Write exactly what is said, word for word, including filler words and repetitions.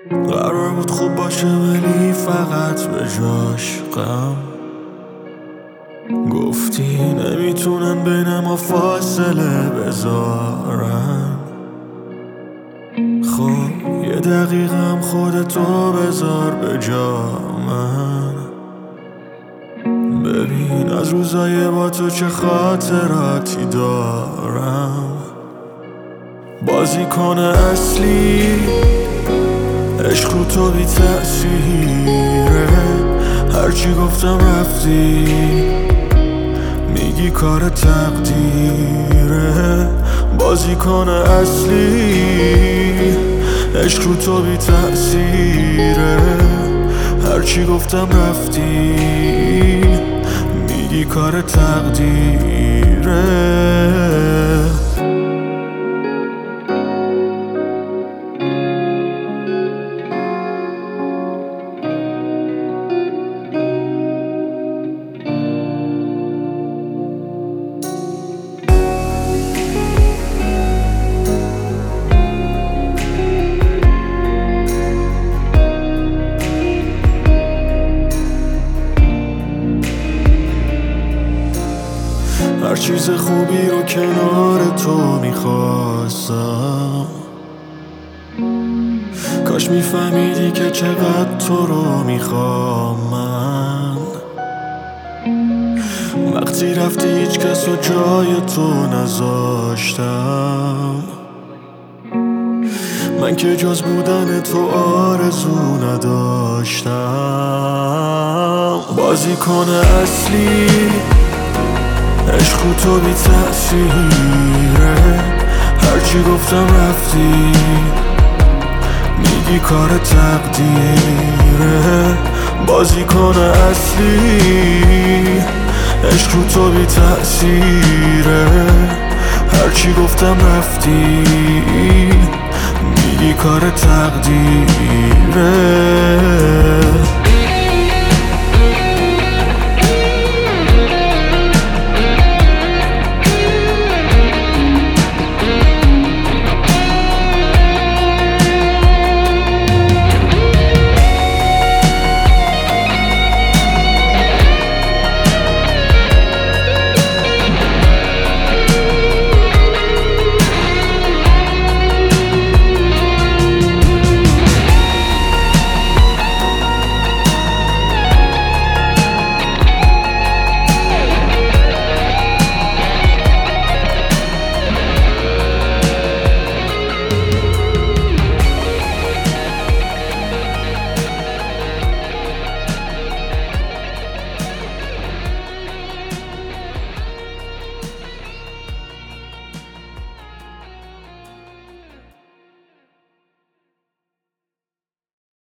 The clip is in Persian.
قرار بود خوب باشه ولی فقط به جاش غم. گفتی نمیتونن بین ما فاصله بذارن. خب یه دقیقم خودتو بذار به جا من. ببین از روزای با تو چه خاطراتی دارم. بازیکن اصلی عشق رو تو بی تأثیره. هرچی گفتم رفتی میگی کار تقدیره. بازیکن اصلی عشق رو تو بی تأثیره. هرچی گفتم رفتی میگی کار تقدیره. هر چیز خوبی رو کنار تو میخواستم. کاش میفهمیدی که چقدر تو رو میخوام من. وقتی رفتی هیچ کس رو جای تو نذاشتم. من که جز بودن تو آرزو نداشتم. بازیکن اصلی عشق رو تو بی تأثیره. هرچی گفتم رفتی میگی کار تقدیره. بازیکن اصلی عشق رو تو بی تأثیره. هرچی گفتم رفتی میگی کار تقدیره.